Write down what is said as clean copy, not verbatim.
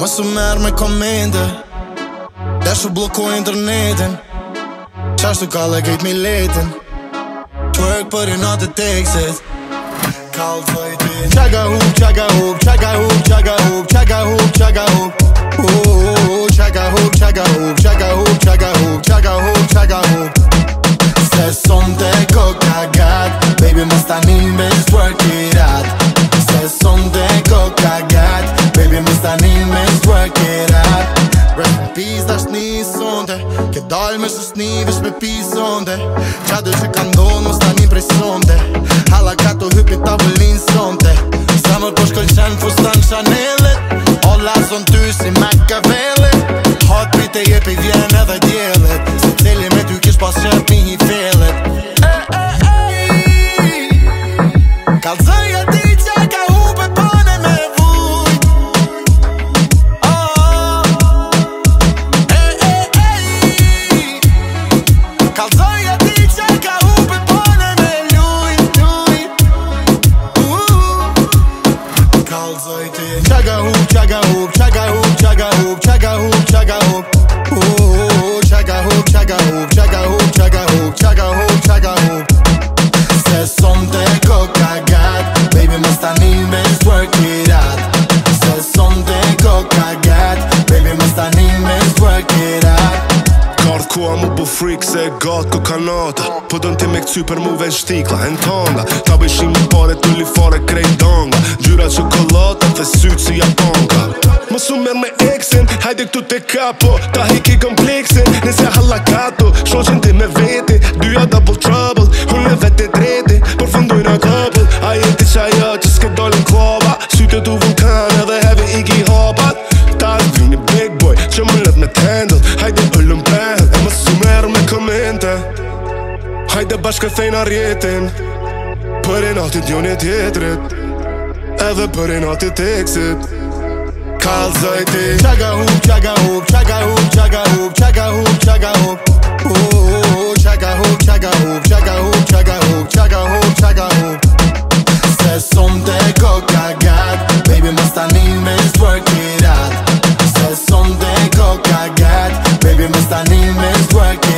Mos u merr me komente Deshu bloko internetin Qashtu ka legejt mi letin Twerk për i natë teksit Kalzoj ti Qaga hoop, qaga hoop, qaga hoop, qaga hoop, qaga hoop, qaga hoop Qaga hoop, qaga hoop, qaga hoop, qaga hoop, qaga hoop, qaga hoop Se sonte koka gat Baby mos tani veç twerk it out Se sonte koka gat Baby mos tani veç twerk it out Rest in peace dash një sonte Ke dal me shusni vesh me pi sonte Qado që ka ndon mos tani prej sonte Hala kato hypin tavëllin sonte Zemër po shkëllqen fustan Chanelet Olla son ty si Machiavellit Hot prit e jep i vjen edhe djelet Se cili me ty kish pas qep një hi felet Kalzoj ati që ka hupe pone me vujt Kalzoj ati që ka hupe pone me lujt Kalzoj ti Qaga hoop, qaga hoop, qaga hoop, qaga hoop, qaga hoop, qaga hoop Qaga hoop, qaga hoop, qaga hoop, qaga hoop, qaga hoop, qaga hoop Se sonte koka gat Baby mos tani veç twerk it out Se sonte koka gat Baby mos tani veç twerk it out Kart ku a mu bu frik se gat kokanata Po dën ti me këcy për mu ven shtikla en tanga Ta bëjshim një pare të li fare krejt danga Gjyra qokolata dhe sytë si japanka Mos u merr me eksin, hajde këtu te kapo Ta heki kompleksin, nëse hallakato Shoqin ti me veti, dyja double trouble Unë e vete dreti, por fundojna couple A jeti qaja që s'ke dolin klava Syte tu vulkan edhe heavy iki hapat Ta është një big boy që më let me t'handle Hajde pëllëm prehel, e mos u merr me komente Hajde bashkë thejna rjetin Për e natit jo një tjetrit Edhe për e natit teksit Kalzoj ti Qaga hoop, qaga hoop, qaga hoop, qaga hoop, qaga hoop, qaga hoop Qaga hoop, qaga hoop, qaga hoop, qaga hoop, qaga hoop, qaga hoop Se sonte koka gat Baby mos tani veç twerk it out Se sonte koka gat Baby mos tani veç twerk it out